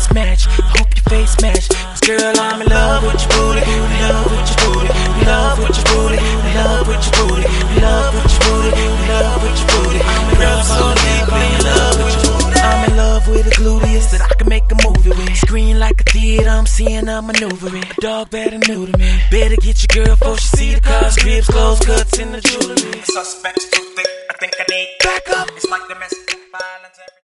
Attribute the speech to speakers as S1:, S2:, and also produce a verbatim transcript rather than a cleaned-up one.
S1: face match. I hope your face match. Cause girl, I'm in love with your booty. In love with your booty. In love with your booty. In love with your booty. In love with your booty. In love with your booty. I'm in love so deeply in love with your booty. I'm in love with a gluteus that I can make a movie with. Screen like a theater, I'm seeing her maneuvering. Dog better new to me. Better get your girl before she see the cars, cribs, clothes, cuts, and the jewelry.
S2: Suspects too thick, I think I need
S1: back up.
S2: It's like domestic violence.